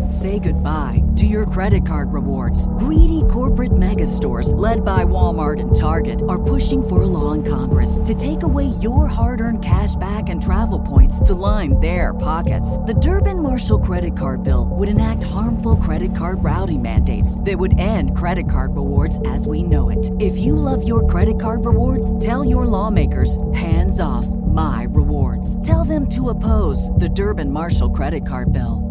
Say goodbye to your credit card rewards. Greedy corporate mega stores, led by Walmart and Target, are pushing for a law in Congress to take away your hard-earned cash back and travel points to line their pockets. The Durbin-Marshall credit card bill would enact harmful credit card routing mandates that would end credit card rewards as we know it. If you love your credit card rewards, tell your lawmakers, hands off my rewards. Tell them to oppose the Durbin-Marshall credit card bill.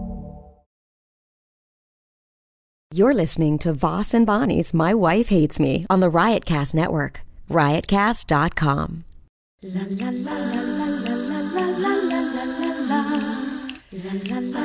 You're listening to Voss and Bonnie's My Wife Hates Me on the Riotcast Network. Riotcast.com. La la la la la la la la la la la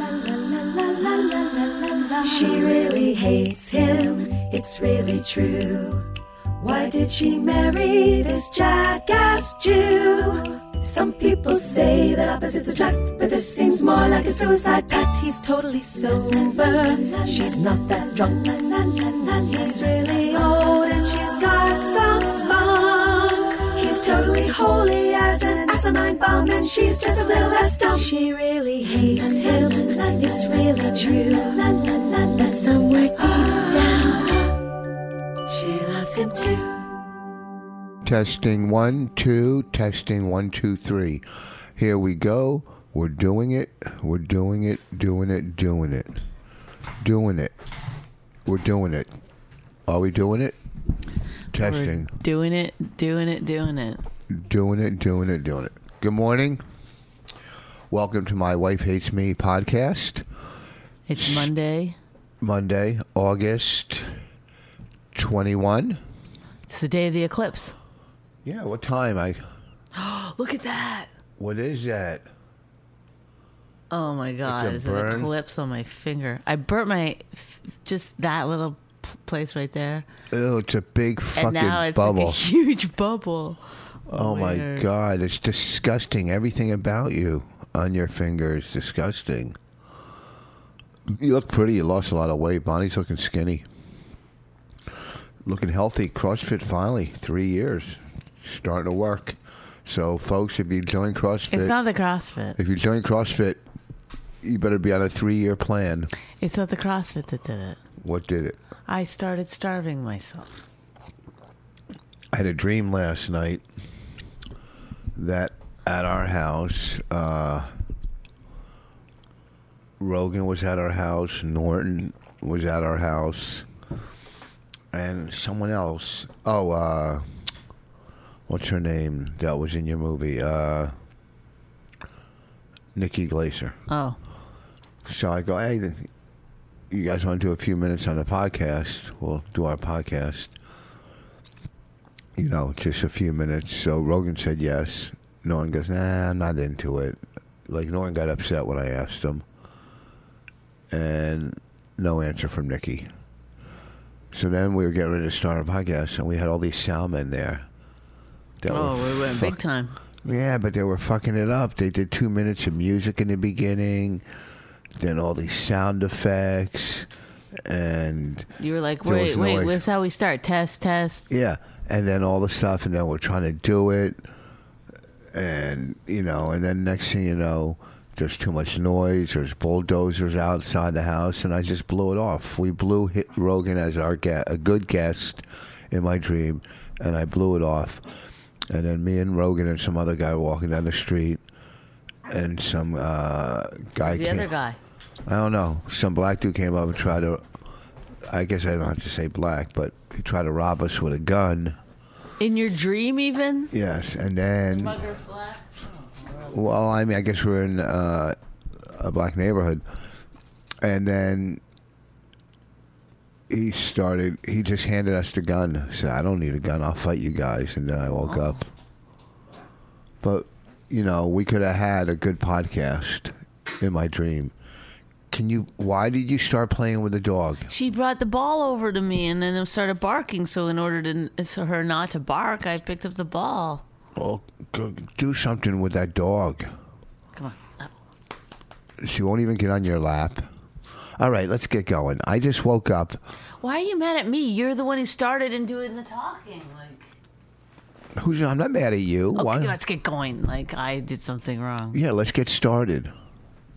la. She really hates him, it's really true. Why did she marry this jackass Jew? Some people say that opposites attract, but this seems more like a suicide pact. He's totally sober, she's not that drunk. He's really old and she's got some spunk. He's totally holy as an asinine bomb, and she's just a little less dumb. She really hates him, it's really true. But somewhere deep down, she loves him too. Testing 1 2, testing 1 2 3. Here we go. We're doing it. We're doing it. Doing it. Doing it. Doing it. We're doing it. Are we doing it? Testing. We're doing it. Doing it. Doing it. Doing it. Doing it. Doing it. Good morning. Welcome to My Wife Hates Me podcast. It's Monday. Monday, August 21. It's the day of the eclipse. Yeah, what time? Look at that. What is that? Oh my God. It's There's a an burn? eclipse on my finger. I burnt my, just that little place right there. Oh, it's a big fucking And now it's bubble. like a huge bubble. Oh my Weird. God, it's disgusting. Everything about you on your finger is disgusting. You look pretty. You lost a lot of weight. Bonnie's looking skinny. Looking healthy. CrossFit finally. 3 years. Starting to work. So, folks, if you join CrossFit... It's not the CrossFit. If you join CrossFit, you better be on a 3-year plan. It's not the CrossFit that did it. What did it? I started starving myself. I had a dream last night that at our house, Rogan was at our house, Norton was at our house, and someone else. Oh, what's her name that was in your movie? Nikki Glaser. Oh. So I go, hey, you guys want to do a few minutes on the podcast? We'll do our podcast. You know, just a few minutes. So Rogan said yes. Norton goes, nah, I'm not into it. Like, Norton got upset when I asked him. And no answer from Nikki. So then we were getting ready to start our podcast, and we had all these soundmen there. We went big time. Yeah, but they were fucking it up. They did 2 minutes of music in the beginning, then all these sound effects, and... You were like, there was wait, noise. this is how we start. Test. Yeah, and then all the stuff, and then we're trying to do it, and, you know, and then next thing you know, there's too much noise, there's bulldozers outside the house, and I just blew it off. We blew Rogan as a good guest in my dream, and I blew it off. And then me and Rogan and some other guy were walking down the street, and some guy The came. other guy. I don't know. Some black dude came up and tried to, I guess I don't have to say black, but he tried to rob us with a gun. In your dream, even? Yes, and then... Mugger's black? Well, I mean, I guess we're in a black neighborhood. And then he just handed us the gun. He said, I don't need a gun, I'll fight you guys. And then I woke up. But, you know, we could have had a good podcast in my dream. Why did you start playing with the dog? She brought the ball over to me and then it started barking. So in order for her not to bark, I picked up the ball. Well, go do something with that dog. Come on. She won't even get on your lap. All right, let's get going. I just woke up. Why are you mad at me? You're the one who started and doing the talking. I'm not mad at you. Okay, Why? let's get going. Like I did something wrong. Yeah, let's get started.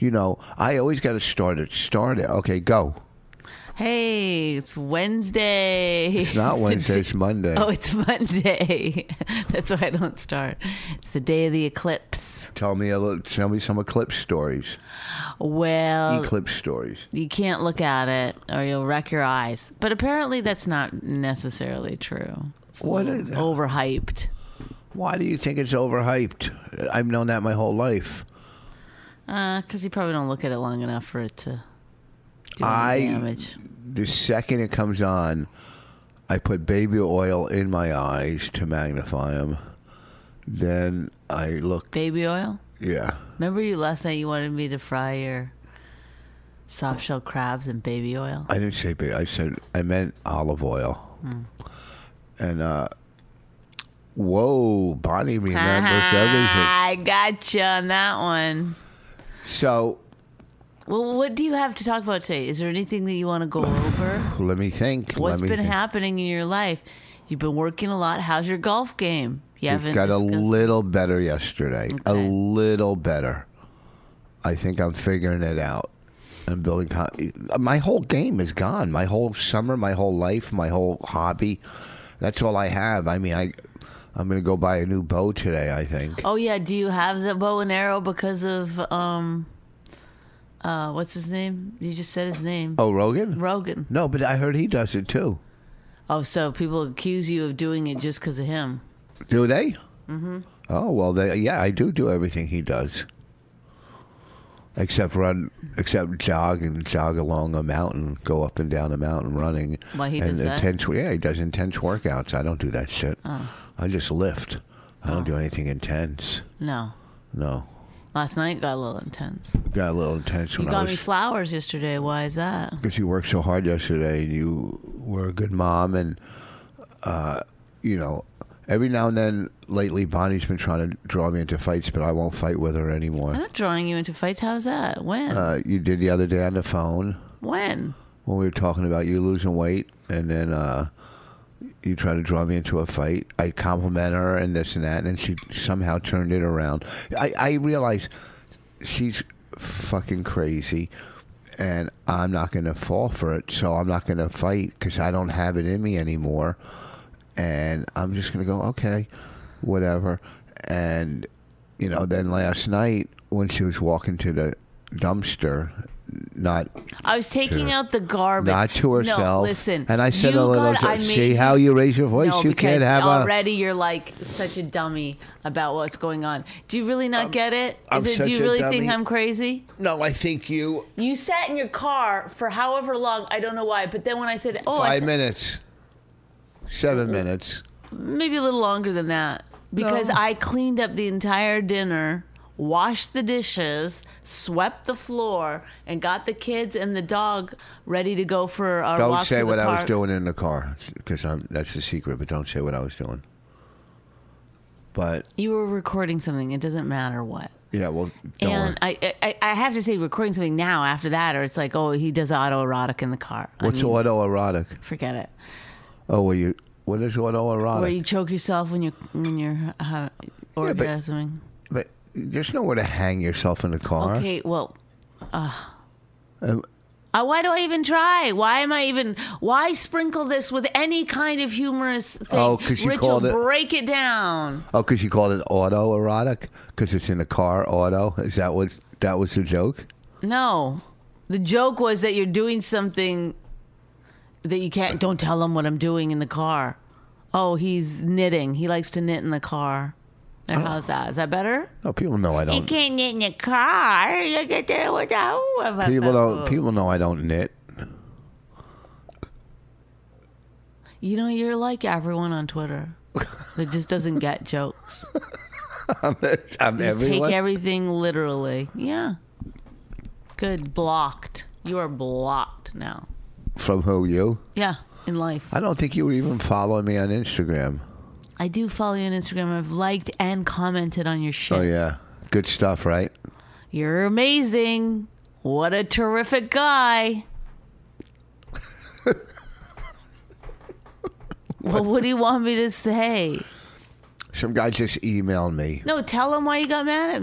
I always got to start it. Okay, go. Hey, it's Wednesday. It's not Wednesday, it's Monday. Oh, it's Monday. That's why I don't start. It's the day of the eclipse. Tell me some eclipse stories. Well, Eclipse stories. you can't look at it or you'll wreck your eyes. But apparently that's not necessarily true. It's overhyped. Why do you think it's overhyped? I've known that my whole life. Because you probably don't look at it long enough for it to do any damage. The second it comes on, I put baby oil in my eyes to magnify them. Then I look. Baby oil? Yeah. Remember last night you wanted me to fry your soft shell crabs in baby oil? I didn't say baby. I meant olive oil. And whoa, Bonnie remembers everything. I got you on that one. So. Well, what do you have to talk about today? Is there anything that you want to go over? Let me think. What's been happening in your life? You've been working a lot. How's your golf game? It got a little better yesterday. Okay. A little better. I think I'm figuring it out. I'm building. My whole game is gone. My whole summer, my whole life, my whole hobby. That's all I have. I mean, I'm going to go buy a new bow today, I think. Oh, yeah. Do you have the bow and arrow because of, what's his name? You just said his name. Oh, Rogan? Rogan. No, but I heard he does it too. Oh, so people accuse you of doing it just because of him. Do they? Mm-hmm. Oh, well, I do everything he does. Except jog along a mountain, go up and down a mountain running. Why he does that? He does intense workouts. I don't do that shit. Oh. I just lift. I don't do anything intense. No. Last night got a little intense. Got a little intense when You got me flowers yesterday. Why is that? Because you worked so hard yesterday and you were a good mom and, every now and then lately Bonnie's been trying to draw me into fights, but I won't fight with her anymore. I'm not drawing you into fights. How's that? When? You did the other day on the phone. When? When we were talking about you losing weight and then you tried to draw me into a fight. I compliment her and this and that, and then she somehow turned it around. I realize she's fucking crazy, and I'm not going to fall for it, so I'm not going to fight because I don't have it in me anymore, and I'm just going to go, okay, whatever. And, then last night when she was walking to the dumpster, I was taking out the garbage. Not to herself. No, listen. And I said a little, see how you raise your voice? No, you can't have already you're like such a dummy about what's going on. Do you really not get it? Do you really think I'm crazy? No, I think you sat in your car for however long, I don't know why, but then when I said, 5 minutes. 7 minutes. Maybe a little longer than that. Because I cleaned up the entire dinner, washed the dishes, swept the floor, and got the kids and the dog ready to go for our walk to the park. Don't say what I was doing in the car, because that's the secret, but don't say what I was doing. But you were recording something. It doesn't matter what. Yeah, well, don't worry. I have to say recording something now after that, or it's like, oh, he does autoerotic in the car. What's autoerotic? Forget it. Oh, what is autoerotic? Where you choke yourself when you're orgasming. But there's nowhere to hang yourself in the car. Okay, well, why do I even try? Why sprinkle this with any kind of humorous thing? Oh, because you called it... break it down. Oh, because you called it autoerotic? Because it's in the car, auto? Is that what that was the joke? No. The joke was that you're doing something that you can't... Don't tell him what I'm doing in the car. Oh, he's knitting. He likes to knit in the car. Or how's that? Is that better? No, people know I don't. You can't knit in your car. You get there without. People know I don't knit. You're like everyone on Twitter that just doesn't get jokes. I'm just everyone. Take everything literally. Yeah. Good. Blocked. You are blocked now. From who? You? Yeah. In life. I don't think you were even following me on Instagram. I do follow you on Instagram. I've liked and commented on your shit. Oh, yeah. Good stuff, right? You're amazing. What a terrific guy. Well, what do you want me to say? Some guy just emailed me. No, tell him why you got mad at me.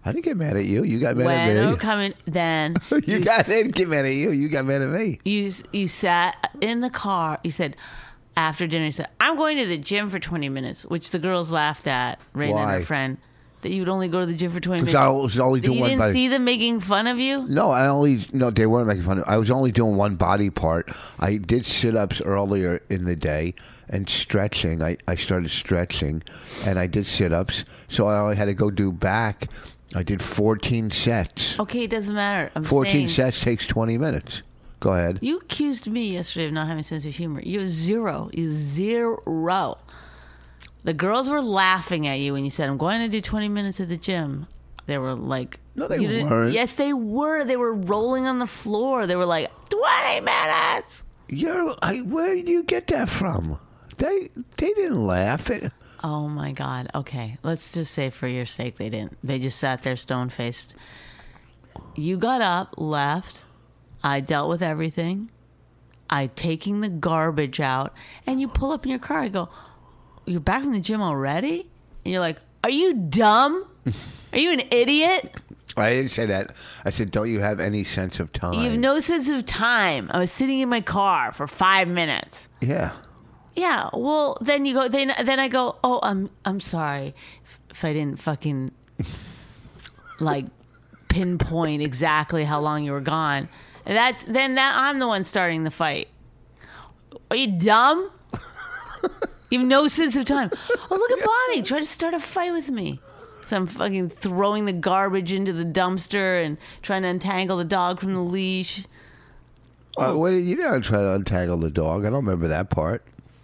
I didn't get mad at you. You got mad when at they me. were coming, then I didn't get mad at you. You got mad at me. you sat in the car. You said after dinner, you said, "I'm going to the gym for 20 minutes," which the girls laughed at. Raina and Why? her friend, that you would only go to the gym for 20 Because minutes. I was only That doing you one didn't body. see them making fun of you. No, they weren't making fun of. I was only doing one body part. I did sit-ups earlier in the day and stretching. I started stretching, and I did sit-ups. So I only had to go do back. I did 14 sets. Okay, it doesn't matter. I'm 14 saying, sets takes 20 minutes. Go ahead. You accused me yesterday of not having a sense of humor. You have zero. You zero. The girls were laughing at you when you said, "I'm going to do 20 minutes at the gym." They were like, No, they you didn't- weren't. Yes, they were. They were rolling on the floor. They were like, 20 minutes. Where did you get that from? They didn't laugh. Oh my God. Okay. Let's just say for your sake they didn't. They just sat there stone faced. You got up, left. I dealt with everything. I taking the garbage out, and you pull up in your car. I go, "You're back from the gym already?" And you're like, "Are you dumb? Are you an idiot? I didn't say that. I said, don't you have any sense of time? You have no sense of time. I was sitting in my car for 5 minutes." Yeah. Yeah, well, then you go. Then I go. "Oh, I'm sorry if I didn't fucking like pinpoint exactly how long you were gone." And I'm the one starting the fight. Are you dumb? You have no sense of time. Oh, look at Bonnie try to start a fight with me. So I'm fucking throwing the garbage into the dumpster and trying to untangle the dog from the leash. You didn't try to untangle the dog. I don't remember that part.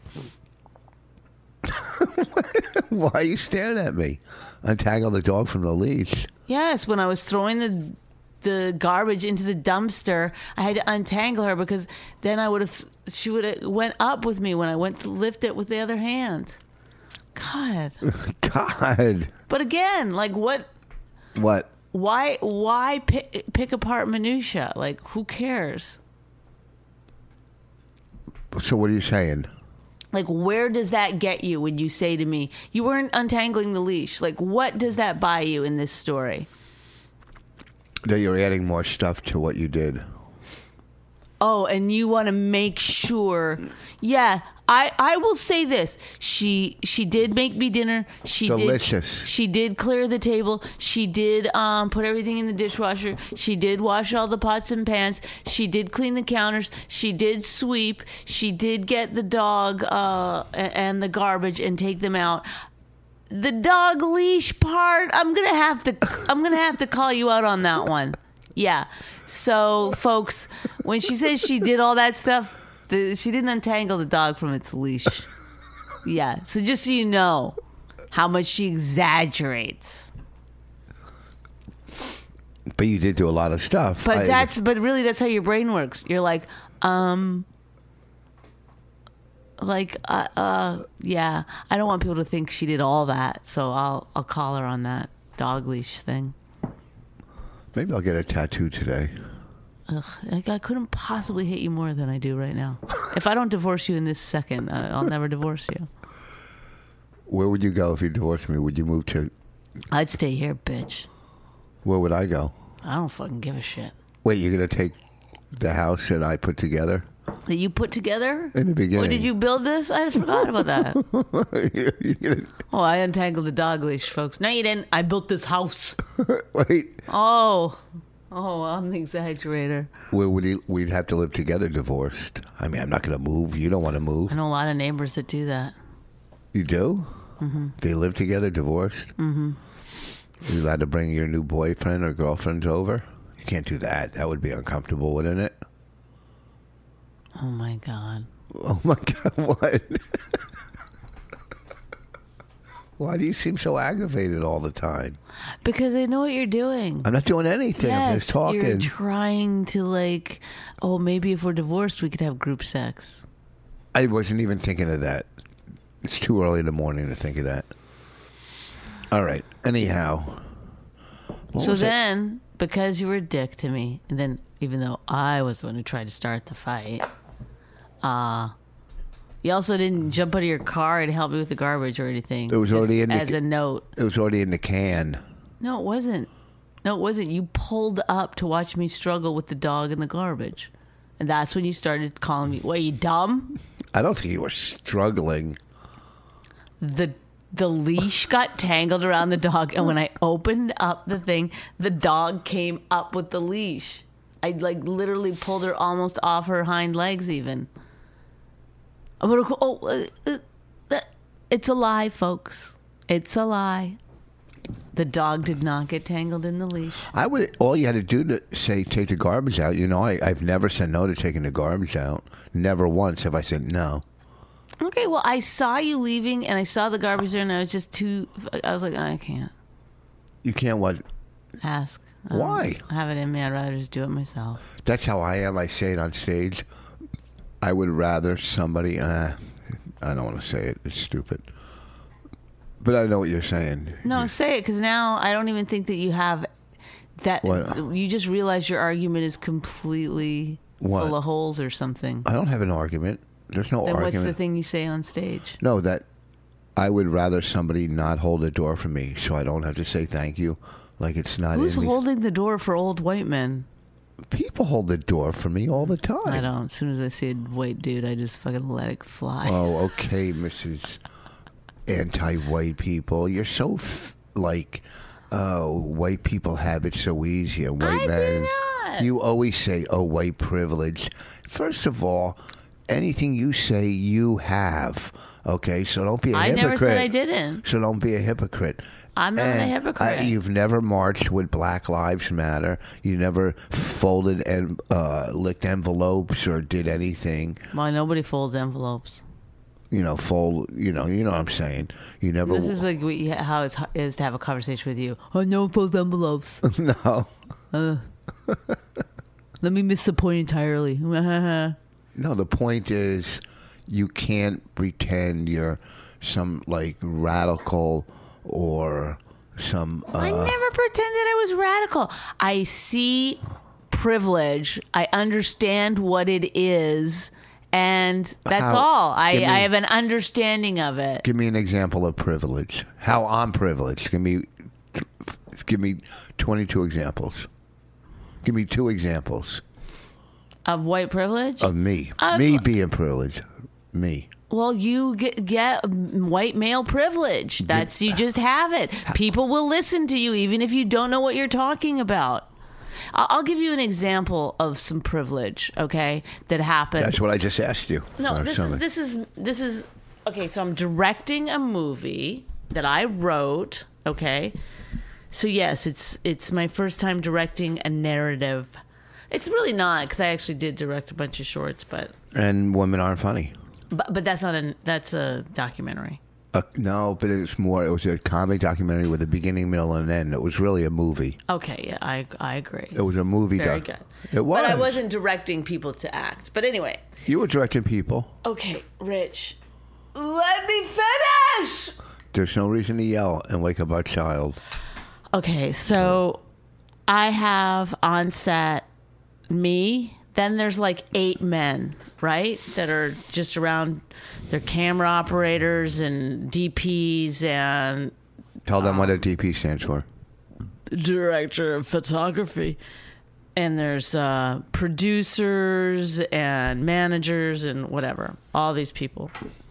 Why are you staring at me? Untangle the dog from the leash. Yes, when I was throwing the garbage into the dumpster, I had to untangle her because then she would have went up with me when I went to lift it with the other hand. God. God. But again, like what? What? Why pick apart minutia? Like who cares? So what are you saying? Like where does that get you when you say to me, "You weren't untangling the leash"? Like what does that buy you in this story? That you're adding more stuff to what you did. Oh, and you want to make sure. Yeah, I will say this. She did make me dinner. Delicious. She did clear the table. She did put everything in the dishwasher. She did wash all the pots and pans. She did clean the counters. She did sweep. She did get the dog and the garbage and take them out. The dog leash part, I'm gonna have to call you out on that one. Yeah. So, folks, when she says she did all that stuff, she didn't untangle the dog from its leash. Yeah. So just so you know how much she exaggerates. But you did do a lot of stuff. But really that's how your brain works. You're like, yeah, I don't want people to think she did all that, so I'll call her on that dog leash thing. Maybe I'll get a tattoo today. Ugh, I couldn't possibly hate you more than I do right now. If I don't divorce you in this second, I'll never divorce you. Where would you go if you divorced me? Would you move to? I'd stay here, bitch. Where would I go? I don't fucking give a shit. Wait, you're gonna take the house that I put together? That you put together? In the beginning. Or did you build this? I forgot about that. You're gonna- Oh, I untangled the dog leash, folks. No, you didn't. I built this house. Wait. Oh, I'm the exaggerator. Where would we'd have to live together, divorced? I mean, I'm not gonna move. You don't want to move. I know a lot of neighbors that do that. You do? Mm-hmm. They live together, divorced? Mm-hmm. You allowed to bring your new boyfriend or girlfriends over? You can't do that. That would be uncomfortable, wouldn't it? Oh, my God. Oh, my God, what? Why do you seem so aggravated all the time? Because I know what you're doing. I'm not doing anything. I'm just talking. You're trying to maybe if we're divorced, we could have group sex. I wasn't even thinking of that. It's too early in the morning to think of that. All right. Anyhow. So then, because you were a dick to me, and then even though I was the one who tried to start the fight, you also didn't jump out of your car and help me with the garbage or anything. It was already in the as a note. It was already in the can. No, it wasn't. No, it wasn't. You pulled up to watch me struggle with the dog in the garbage. And that's when you started calling me, what, you dumb? I don't think you were struggling. The leash got tangled around the dog, and when I opened up the thing, the dog came up with the leash. I literally pulled her almost off her hind legs even. It's a lie, folks. It's a lie. The dog did not get tangled in the leash. All you had to do to say take the garbage out. I've never said no to taking the garbage out. Never once have I said no. Okay, well, I saw you leaving, and I saw the garbage there, and I was just I was like, I can't. You can't what? Ask. Why? I have it in me. I'd rather just do it myself. That's how I am. I say it on stage. I would rather somebody... I don't want to say it. It's stupid. But I know what you're saying. No, say it, because now I don't even think that you have that. What? You just realize your argument is completely full of holes or something. I don't have an argument. There's no Then argument. what's the thing you say on stage? No, that I would rather somebody not hold the door for me so I don't have to say thank you. Like it's not Who's in me. holding the door for old white men? People hold the door for me all the time. I don't. As soon as I see a white dude, I just fucking let it fly. Oh, okay, Mrs. Anti-white people. You're so white people have it so easy. And white I men. do not. You always say, "Oh, white privilege." First of all, anything you say, you have. Okay, so don't be a hypocrite. I never said I didn't. So don't be a hypocrite. I'm not a hypocrite. You've never marched with Black Lives Matter. You never folded and licked envelopes or did anything. Well, nobody folds envelopes. Fold. You know what I'm saying. You never. This is like how it is to have a conversation with you. I know fold envelopes. No. Let me miss the point entirely. No, the point is you can't pretend you're some radical or some. I never pretended I was radical. I see privilege. I understand what it is. And that's all. I have an understanding of it. Give me an example of privilege. How I'm privileged. Give me 22 examples. Give me 2 examples. Of white privilege? Of me. Me being privileged. Me. Well, you get white male privilege. You just have it. People will listen to you even if you don't know what you're talking about. I'll give you an example of some privilege, okay, that happened. That's what I just asked you. No, this is okay. So I'm directing a movie that I wrote. Okay, so yes, it's my first time directing a narrative. It's really not, because I actually did direct a bunch of shorts, and women aren't funny. But that's that's a documentary. No, but it was a comedy documentary with a beginning, middle, and end. It was really a movie. Okay, yeah, I agree. It was a movie. Very good. It was. But I wasn't directing people to act. But anyway. You were directing people. Okay, Rich. Let me finish! There's no reason to yell and wake up our child. Okay, so I have on set me. Then there's 8 men, right? That are just around. They're camera operators and DPs and... Tell them what a DP stands for. Director of photography. And there's producers and managers and whatever. All these people.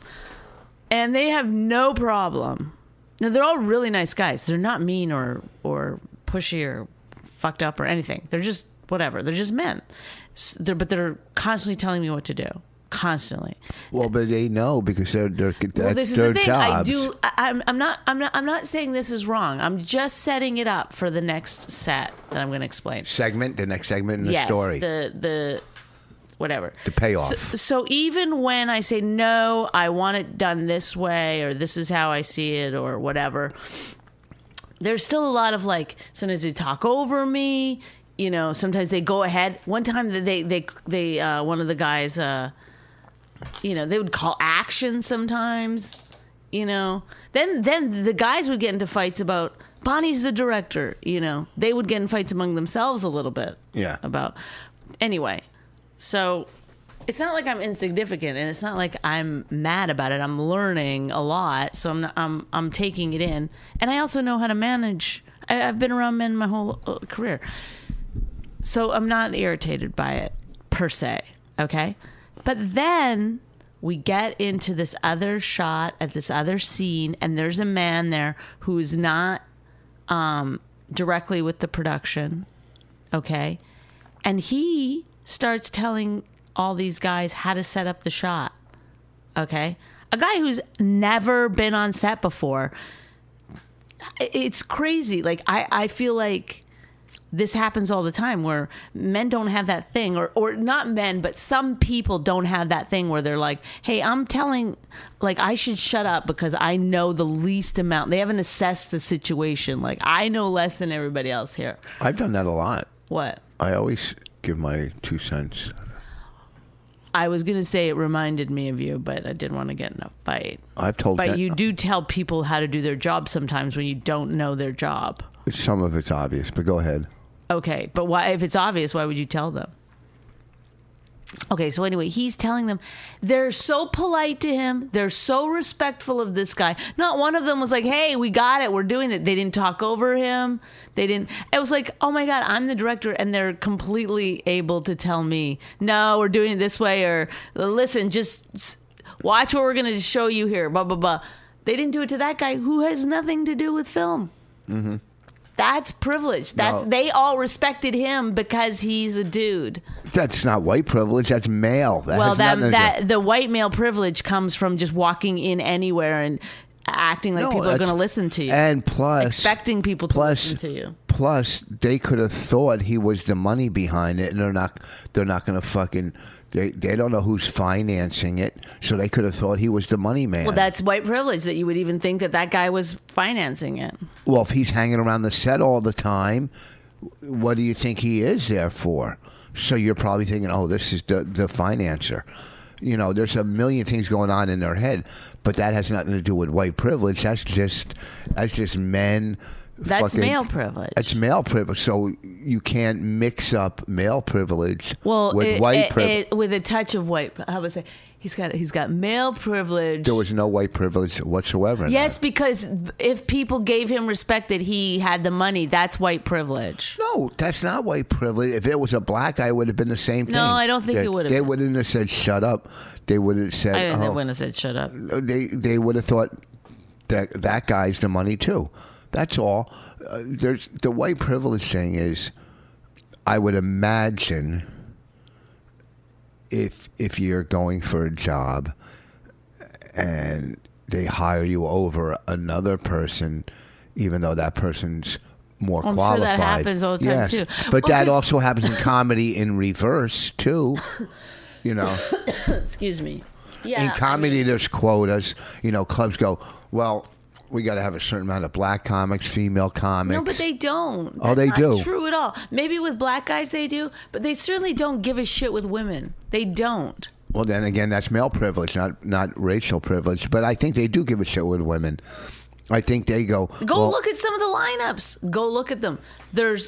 And they have no problem. Now, they're all really nice guys. They're not mean or pushy or fucked up or anything. They're just whatever. They're just men. But they're constantly telling me what to do. Constantly. Well, but they know because they're well, this is their the thing. jobs. I'm not saying this is wrong. I'm just setting it up for the next set that I'm going to explain. The next segment in the story. The whatever. The payoff. So even when I say no, I want it done this way, or this is how I see it, or whatever, there's still a lot of sometimes they talk over me. Sometimes they go ahead. One time they one of the guys, they would call action sometimes, Then the guys would get into fights about, Bonnie's the director, They would get in fights among themselves a little bit. Yeah. Anyway, so it's not like I'm insignificant, and it's not like I'm mad about it. I'm learning a lot, so I'm taking it in. And I also know how to manage I've been around men my whole career. So I'm not irritated by it per se. Okay. But then we get into this other shot at this other scene, and there's a man there who's not directly with the production. Okay. And he starts telling all these guys how to set up the shot. Okay. A guy who's never been on set before. It's crazy. Like, I feel like this happens all the time where men don't have that thing, or not men, but some people don't have that thing where they're like, hey, I'm telling, like, I should shut up because I know the least amount. They haven't assessed the situation. Like, I know less than everybody else here. I've done that a lot. What? I always give my 2 cents. I was going to say it reminded me of you, but I didn't want to get in a fight. I've told But that, you do tell people how to do their job sometimes when you don't know their job. some of it's obvious, but go ahead. Okay, but why? If it's obvious, why would you tell them? Okay, so anyway, he's telling them. They're so polite to him. They're so respectful of this guy. Not one of them was like, hey, we got it. We're doing it. They didn't talk over him. They didn't. It was like, oh my God, I'm the director. And they're completely able to tell me, no, we're doing it this way. Or listen, just watch what we're going to show you here. Blah, blah, blah. They didn't do it to that guy who has nothing to do with film. Mm-hmm. That's privilege. That's They all respected him because he's a dude. That's not white privilege. That's male. The white male privilege comes from just walking in anywhere and acting like people are going to listen to you, and plus expecting people to listen to you. Plus, they could have thought he was the money behind it, and they're not going to fucking. They don't know who's financing it, so they could have thought he was the money man. Well, that's white privilege that you would even think that guy was financing it. Well, if he's hanging around the set all the time, what do you think he is there for? So you're probably thinking, oh, this is the financer. You know, there's a million things going on in their head, but that has nothing to do with white privilege. That's just men. That's male privilege. It's male privilege. So you can't mix up male privilege with white privilege. With a touch of white. I would say he's got male privilege. There was no white privilege whatsoever. Yes, because if people gave him respect that he had the money, that's white privilege. No, that's not white privilege. If it was a black guy, it would have been the same thing. No, I don't think it would have. They wouldn't have said "shut up." They would have said, They wouldn't have said "shut up." They would have thought that guy's the money too. That's all. There's the white privilege thing is, I would imagine, if you're going for a job and they hire you over another person, even though that person's more qualified. Sure that happens all the time too. But that also happens in comedy in reverse too. You know. Excuse me. Yeah. In comedy, there's quotas. You know, clubs go, well, we got to have a certain amount of black comics, female comics. No, but they don't. Oh, they do. That's not true at all. Maybe with black guys they do, but they certainly don't give a shit with women. They don't. Well, then again, that's male privilege, not racial privilege. But I think they do give a shit with women. I think they go. Look at some of the lineups. Go look at them. There's.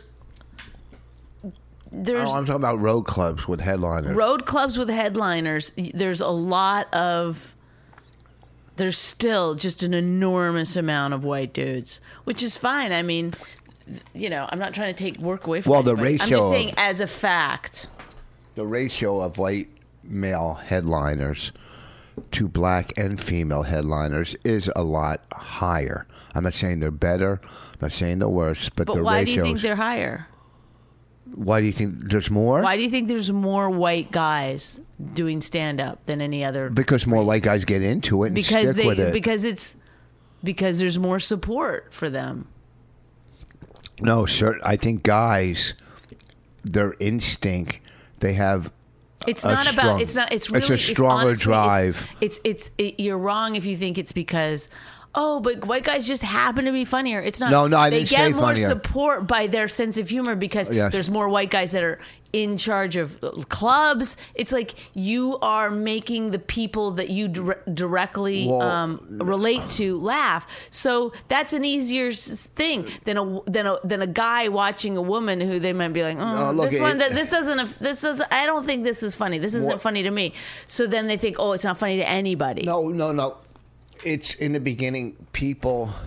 I'm talking about road clubs with headliners. Road clubs with headliners. There's a lot of. There's still just an enormous amount of white dudes, which is fine. I mean, you know, I'm not trying to take work away from the ratio. I'm just saying as a fact. The ratio of white male headliners to black and female headliners is a lot higher. I'm not saying they're better. I'm not saying they're worse, but the why ratios. Do you think they're higher? Why do you think there's more? Why do you think there's more white guys doing stand-up than any other? Because more white guys get into it and stick with it. Because there's more support for them. No, sir. I think guys, their instinct, they have. It's really. It's a stronger honestly, drive. You're wrong if you think it's because. Oh, but white guys just happen to be funnier. It's not. No, I didn't say funnier. They get more support by their sense of humor because there's more white guys that are in charge of clubs. It's like you are making the people that you directly relate to laugh. So that's an easier thing than a guy watching a woman who they might be like, this doesn't. I don't think this is funny. This isn't funny to me. So then they think, oh, it's not funny to anybody. No. It's in the beginning, people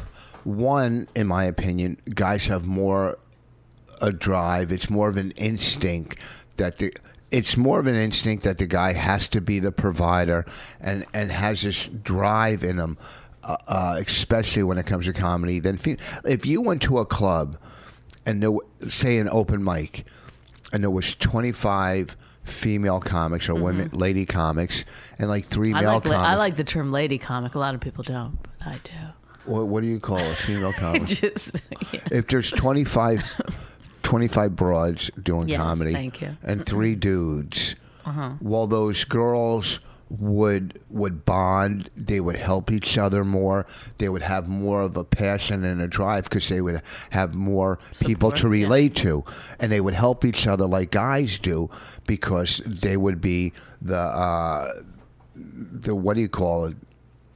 one, in my opinion, guys have more a drive. It's more of an instinct that the guy has to be the provider and has this drive in him, especially when it comes to comedy. Then if you went to a club and say an open mic, and there was 25 female comics or women, lady comics, and like 3 male comics. I like the term lady comic. A lot of people don't, but I do. What do you call a female comic? Just, yeah. If there's 25 broads doing comedy thank you. and 3 dudes, well, those girls would bond. They would help each other more. They would have more of a passion and a drive because they would have more people to relate to, and they would help each other like guys do because they would be the what do you call it?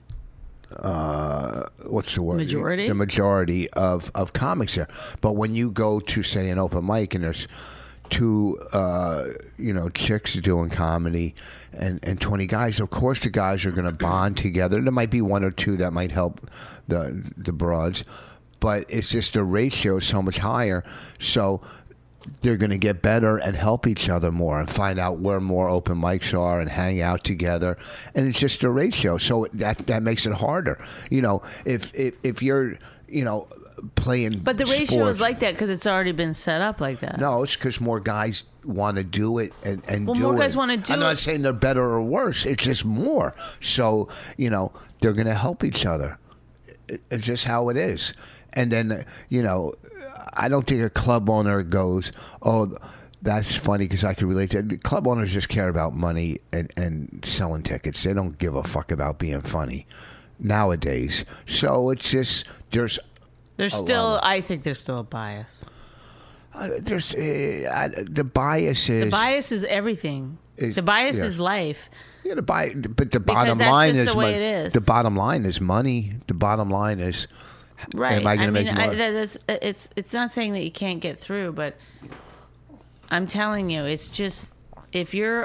What's the word? Majority? The majority of comics there. But when you go to, say, an open mic and there's 2 chicks doing comedy and 20 guys, of course the guys are going to bond together. There might be 1 or 2 that might help the broads, but it's just the ratio is so much higher. So they're going to get better and help each other more and find out where more open mics are and hang out together. And it's just a ratio. So that makes it harder. If you're, playing But the ratio sports, is like that because it's already been set up like that. No, it's because more guys want to do it and do it. More guys want to do it. I'm not saying they're better or worse. It's just more. So, they're going to help each other. It's just how it is. And then, I don't think a club owner goes, oh, that's funny because I can relate to it. The club owners just care about money and selling tickets. They don't give a fuck about being funny nowadays. So it's just, I think there's still a bias. The bias is... The bias is everything. The bias is life. Yeah, but the bottom that's line just is the way it is. The bottom line is money. The bottom line is... Right. Am I going to make more? It's not saying that you can't get through, but I'm telling you, it's just if you're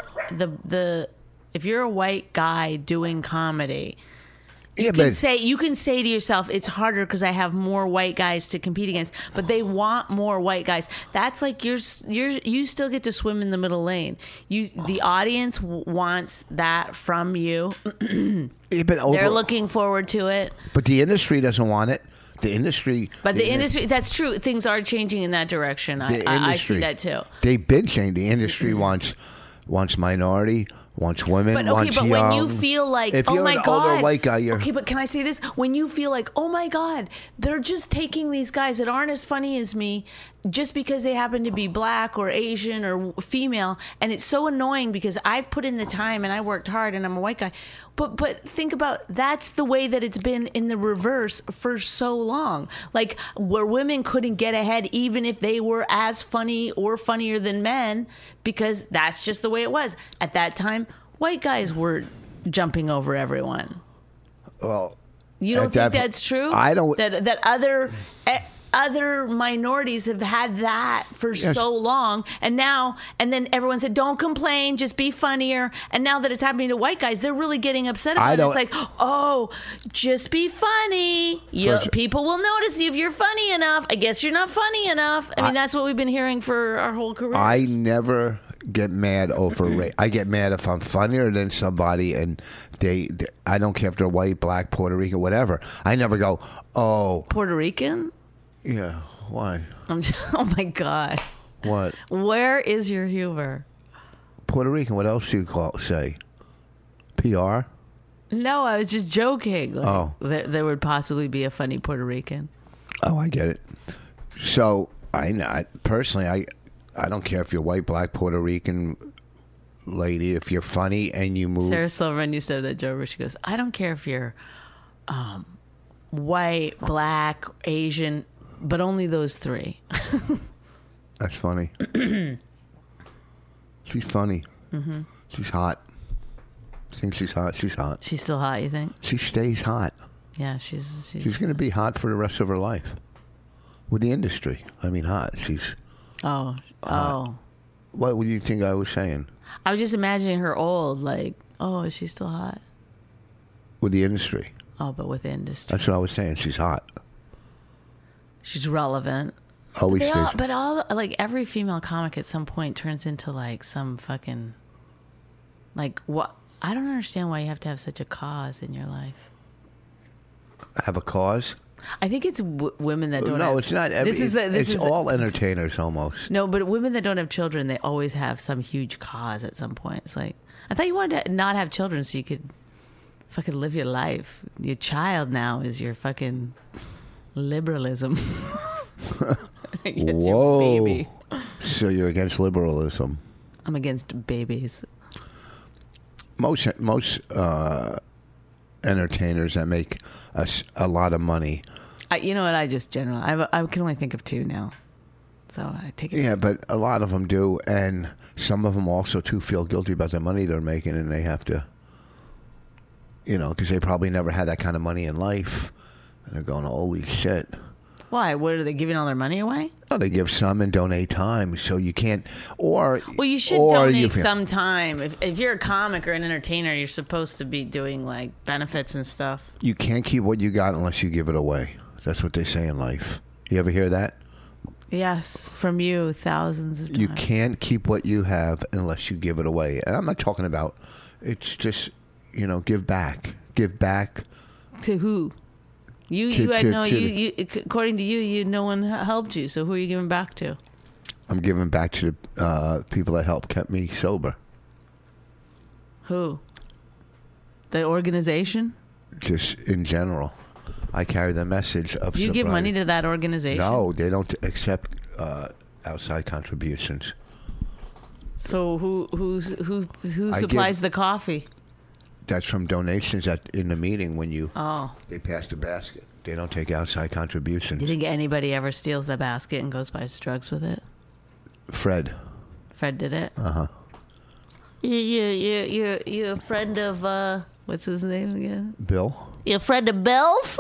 if you're a white guy doing comedy, you can say to yourself, it's harder because I have more white guys to compete against, but they want more white guys. That's like you still get to swim in the middle lane. The audience wants that from you. They're looking forward to it, but the industry doesn't want it. The industry, that's true. Things are changing in that direction. I see that too. They've been changing. The industry wants minority, wants women, wants young. When you feel like, if you're an older white guy, okay, but can I say this? When you feel like, oh my God, they're just taking these guys that aren't as funny as me just because they happen to be black or Asian or female, and it's so annoying because I've put in the time and I worked hard and I'm a white guy. But think about, that's the way that it's been in the reverse for so long. Like where women couldn't get ahead even if they were as funny or funnier than men because that's just the way it was. At that time, white guys were jumping over everyone. Well, you don't think that's true? I don't. That other minorities have had that for so long, and then everyone said, "Don't complain, just be funnier." And now that it's happening to white guys, they're really getting upset about it. It's like, "Oh, just be funny. People will notice you if you're funny enough. I guess you're not funny enough." I mean, that's what we've been hearing for our whole career. I never get mad over I get mad if I'm funnier than somebody, and I don't care if they're white, black, Puerto Rican, whatever. I never go, "Oh, Puerto Rican." Yeah, why? Oh my God. What? Where is your humor? Puerto Rican, what else do you say? PR? No, I was just joking. There would possibly be a funny Puerto Rican. Oh, I get it. So, personally, I don't care if you're white, black, Puerto Rican lady, if you're funny and you move. Sarah Silverman used to have that joke where she goes, I don't care if you're white, black, Asian, but only those 3. That's funny. She's funny. Mm-hmm. She's hot. I think she's hot. She's hot. She's still hot, you think? She stays hot. Yeah, she's going to be hot for the rest of her life. With the industry. I mean, hot. She's hot. What do you think I was saying? I was just imagining her old, like, oh, is she still hot? With the industry. Oh, but with the industry. That's what I was saying. She's hot. She's relevant. Always They did. all, but all like every female comic at some point turns into like some fucking like what? I don't understand why you have to have such a cause in your life. Have a cause? I think it's women that don't. No, have, it's not. It's all entertainers almost. No, but women that don't have children, they always have some huge cause at some point. It's like, I thought you wanted to not have children so you could fucking live your life. Your child now is your fucking liberalism. It's your baby. So you're against liberalism? I'm against babies. Most entertainers that make a lot of money. You know what? I just generally, I can only think of two now. So I take it. Yeah, but a lot of them do, and some of them also too feel guilty about the money they're making, and they have to, because they probably never had that kind of money in life, and they're going, "Holy shit!" Why? What are they giving all their money away? Oh, they give some and donate time, so you can't. Or well, you should donate some time. If you're a comic or an entertainer, you're supposed to be doing like benefits and stuff. You can't keep what you got unless you give it away. That's what they say in life. You ever hear that? Yes, from you thousands of times. You can't keep what you have unless you give it away. And I'm not talking about. It's just give back. Give back to who? You according to you, no one helped you. So who are you giving back to? I'm giving back to the people that helped kept me sober. Who? The organization? Just in general. I carry the message of. Do you give money to that organization? No, they don't accept outside contributions. So who supplies the coffee? That's from donations in the meeting when they pass the basket. They don't take outside contributions. Do you think anybody ever steals the basket and goes buys drugs with it? Fred did it? Uh-huh. You're a friend of, what's his name again? Bill? You're a friend of Bill's?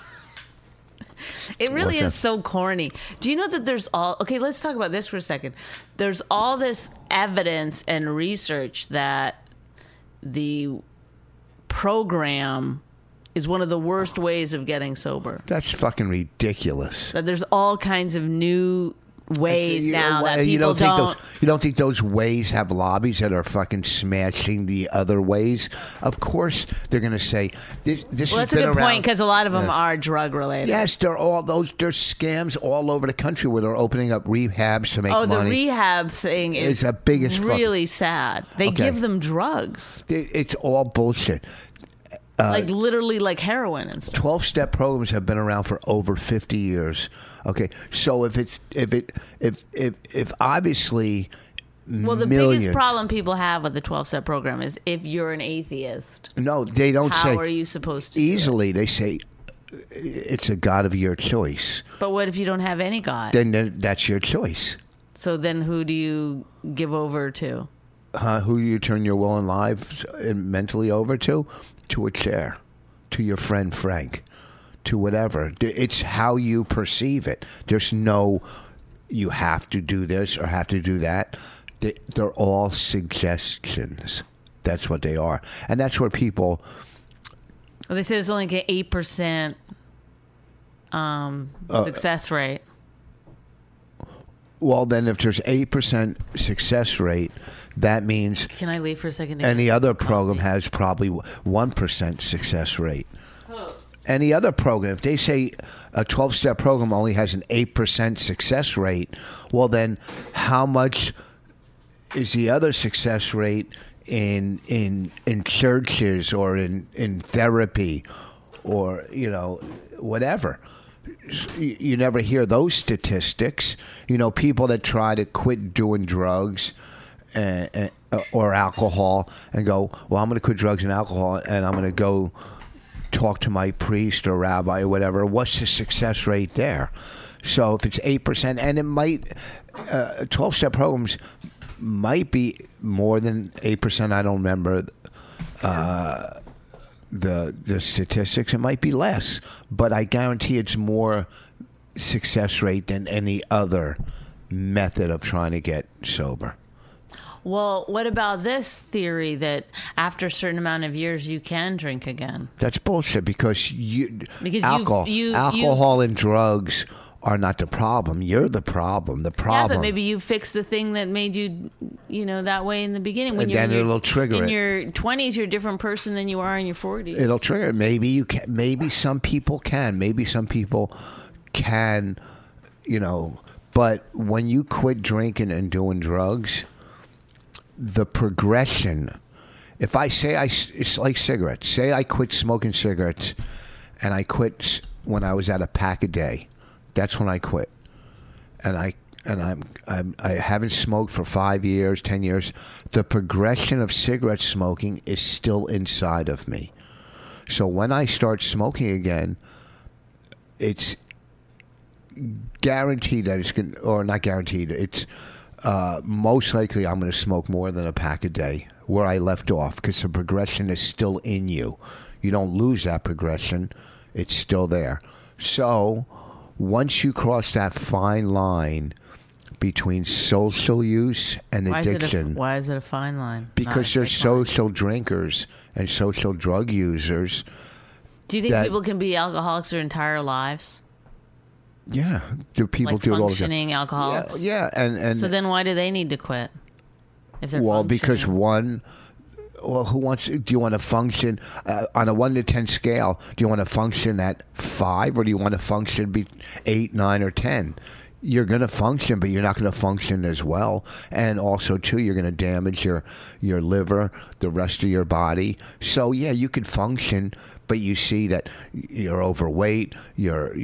It really is so corny. Do you know that there's okay, let's talk about this for a second. There's all this evidence and research that the program is one of the worst ways of getting sober. That's fucking ridiculous. That there's all kinds of new ways now that people don't. You don't think those ways have lobbies that are fucking smashing the other ways? Of course, they're going to say this. Well, that's a good point because a lot of them are drug related. Yes, there's scams all over the country where they're opening up rehabs to make money. Oh, the rehab thing is the biggest really sad. They give them drugs. It's all bullshit. Like literally like heroin and stuff. 12-step programs have been around for over 50 years. Okay, so if obviously the biggest problem people have with the 12-step program is if you're an atheist. No, they don't say. How are you supposed to easily? They say it's a God of your choice. But what if you don't have any God? Then that's your choice. So then who do you give over to? Who you turn your will and life mentally over to? To a chair, to your friend Frank, to whatever. It's how you perceive it. There's no, you have to do this or have to do that. They're all suggestions. That's what they are. And that's where people... Well, they say there's only like an 8% success rate. Well, then if there's 8% success rate, that means... Can I leave for a second? Any other program has probably 1% success rate. Oh. Any other program, if they say a 12-step program only has an 8% success rate, well then how much is the other success rate in churches or in therapy or, whatever? You never hear those statistics. People that try to quit doing drugs or alcohol and go, well, I'm going to quit drugs and alcohol and I'm going to go talk to my priest or rabbi or whatever. What's the success rate there? So if it's 8%, and it might, 12-step programs might be more than 8%. I don't remember the statistics. It might be less, but I guarantee it's more success rate than any other method of trying to get sober. Well, what about this theory that after a certain amount of years you can drink again? That's bullshit because alcohol and drugs are not the problem. You're the problem. The Yeah, problem. but maybe you fixed the thing that made you, that way in the beginning. And then it'll trigger in it. In your 20s, you're a different person than you are in your 40s. It'll trigger. Maybe you can. Maybe some people can. Maybe some people can. But when you quit drinking and doing drugs, the progression. If I say it's like cigarettes. Say I quit smoking cigarettes, and I quit when I was at a pack a day. That's when I quit, and I haven't smoked for 5 years, 10 years. The progression of cigarette smoking is still inside of me. So when I start smoking again, it's guaranteed that it's going, or not guaranteed. It's most likely I'm going to smoke more than a pack a day where I left off, because the progression is still in you. You don't lose that progression. It's still there. So once you cross that fine line between social use and addiction. Why is it a fine line? Because there's social drinkers and social drug users. Do you think people can be alcoholics their entire lives? Yeah. Do people do it all the time? Functioning alcoholics? Yeah. And so then why do they need to quit? If they're because who wants? Do you want to function on a 1 to 10 scale? Do you want to function at 5, or do you want to function 8, 9, or 10? You're going to function, but you're not going to function as well. And also, too, you're going to damage your liver, the rest of your body. So, yeah, you could function, but you see that you're overweight. Your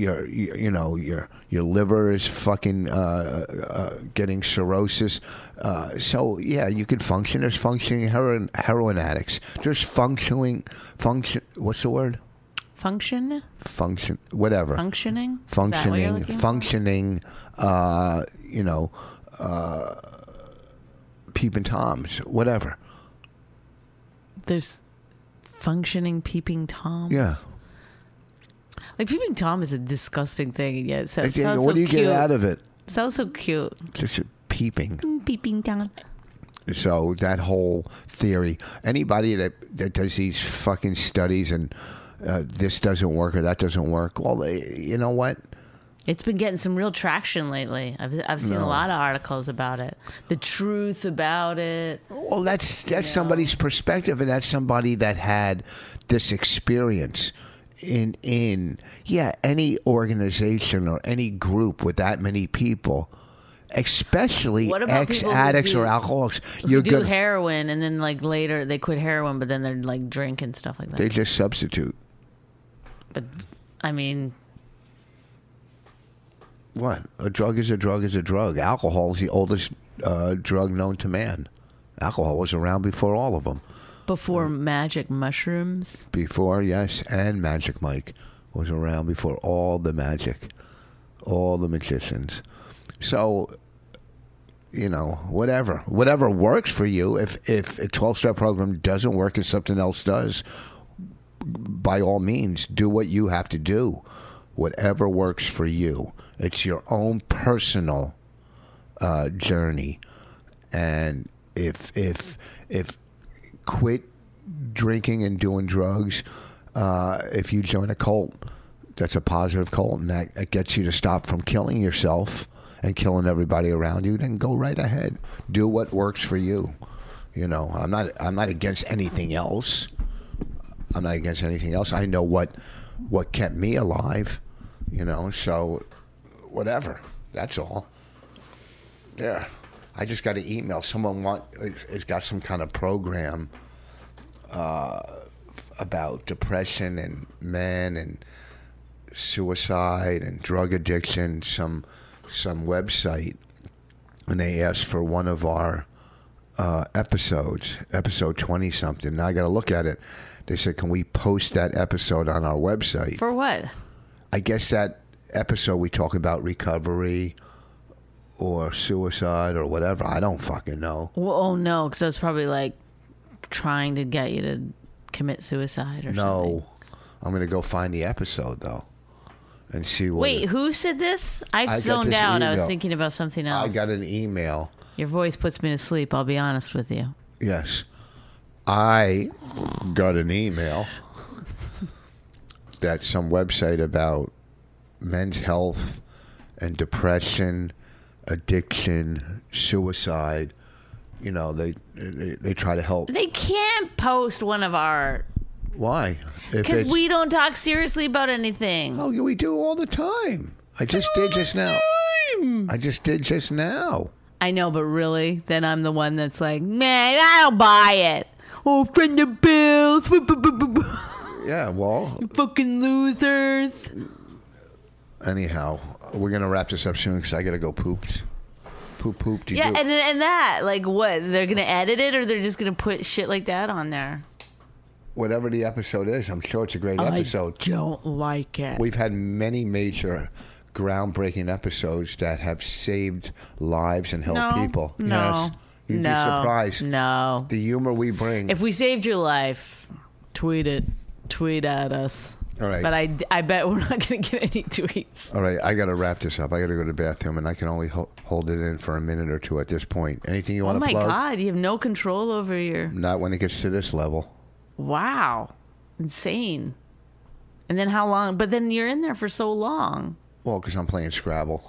liver is fucking getting cirrhosis. So, yeah, you could function. There's functioning heroin addicts. There's function. What's the word? Function, whatever. Functioning. Peeping Toms, whatever. There's functioning peeping Toms. Yeah. Like peeping Tom is a disgusting thing, and yet it sounds what so do you cute. get out of it? It sounds so cute. Just peeping. Peeping Tom. So that whole theory, anybody that does these fucking studies and this doesn't work or that doesn't work, well, you know what? It's been getting some real traction lately. I've seen a lot of articles about it. The truth about it. Well, that's somebody's perspective, and that's somebody that had this experience in any organization or any group with that many people. Especially ex-addicts or alcoholics. Who do heroin, and then like later they quit heroin, but then they're like drinking stuff like that. They just substitute. But I mean, what? A drug is a drug is a drug. Alcohol is the oldest drug known to man. Alcohol was around before all of them. Before magic mushrooms. Before, yes, and Magic Mike was around before all the magic, all the magicians. So, whatever works for you. If a 12-step program doesn't work and something else does, by all means, do what you have to do. Whatever works for you. It's your own personal journey. And if quit drinking and doing drugs, if you join a cult, that's a positive cult, and that gets you to stop from killing yourself and killing everybody around you, then go right ahead. Do what works for you. I'm not against anything else. I know what kept me alive, so whatever. That's all. Yeah. I just got an email. Someone has got some kind of program about depression and men and suicide and drug addiction, some website, and they asked for one of our episodes, episode 20-something. Now I got to look at it. They said, can we post that episode on our website? For what? I guess that episode we talk about recovery or suicide or whatever. I don't fucking know. Well, oh, no, because that's probably like trying to get you to commit suicide or something. No. I'm going to go find the episode, though, and see what... Wait, who said this? I zoned out. Email. I was thinking about something else. I got an email. Your voice puts me to sleep, I'll be honest with you. Yes. I got an email that some website about men's health and depression, addiction, suicide. You know, they try to help. They can't post one of our... Why? Because we don't talk seriously about anything. Oh, we do all the time. I just did just now. I know, but really? Then I'm the one that's like, man, I don't buy it. Oh, friend the bills. Yeah, well... You fucking losers. Anyhow, we're going to wrap this up soon because I got to go poops. Poop. And that, like, what? They're going to edit it or they're just going to put shit like that on there? Whatever the episode is, I'm sure it's a great episode. I don't like it. We've had many major groundbreaking episodes that have saved lives and helped people. No. Yes. You'd be surprised. No. The humor we bring. If we saved your life, tweet it. Tweet at us. All right. But I bet we're not going to get any tweets. All right, I got to wrap this up. I got to go to the bathroom, and I can only hold it in for a minute or two at this point. Anything you want to plug? Oh, my God. You have no control over your... Not when it gets to this level. Wow. Insane. And then how long? But then you're in there for so long. Well, because I'm playing Scrabble.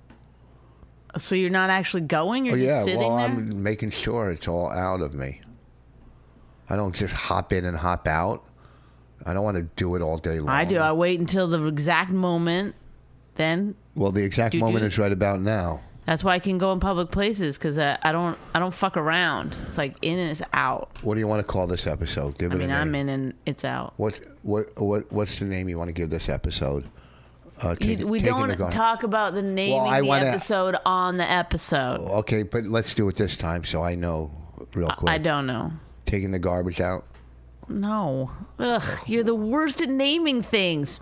So you're not actually going? You're just sitting there? I'm making sure it's all out of me. I don't just hop in and hop out. I don't want to do it all day long. I do. I wait until the exact moment, then... Well, the exact moment is right about now. That's why I can go in public places, because I don't fuck around. It's like in and it's out. What do you want to call this episode? Give it a name. I'm in and it's out. What's the name you want to give this episode? We don't talk about the naming the episode on the episode. Okay, but let's do it this time so I know real quick. I don't know. Taking the garbage out? No. Ugh, you're the worst at naming things.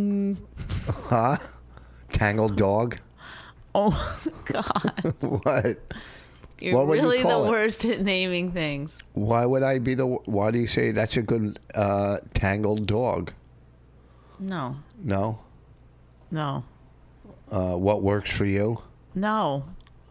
Huh? Tangled dog? Oh, God. What? You're really the worst at naming things. Why would I be why do you say that's a good tangled dog? No. No? No. What works for you? No.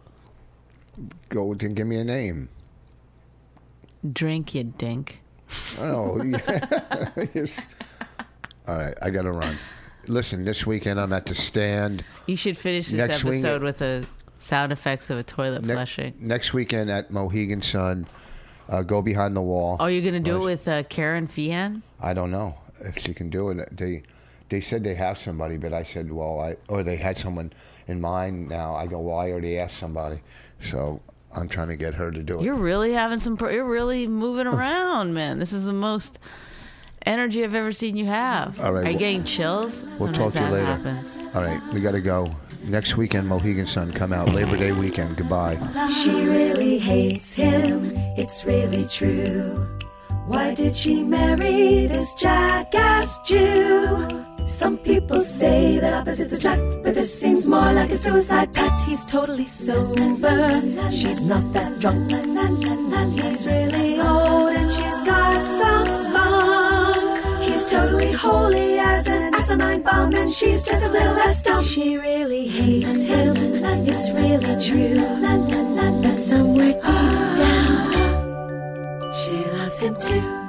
Go and give me a name. Drink, you dink. Oh, yeah. Yes. All right, I got to run. Listen, this weekend I'm at the Stand. You should finish this episode with the sound effects of a toilet flushing. Next weekend at Mohegan Sun, Go Behind the Wall. Oh, you're going to do it with Karen Fian? I don't know if she can do it. They said they have somebody, but I said, or they had someone in mind now. I go, well, I already asked somebody. So I'm trying to get her to do it. You're really having you're really moving around, man. This is the most energy I've ever seen you have. All right. Are you getting chills? We'll talk to you later. Happens. All right. We got to go. Next weekend, Mohegan Sun. Come out. Labor Day weekend. Goodbye. She really hates him. It's really true. Why did she marry this jackass Jew? Some people say that opposites attract, but this seems more like a suicide pact. He's totally sober, she's not that drunk. He's really old and she's got some spunk. He's totally holy as an asinine bomb, and she's just a little less dumb. She really hates him, it's really true. But somewhere deep down, she loves him too.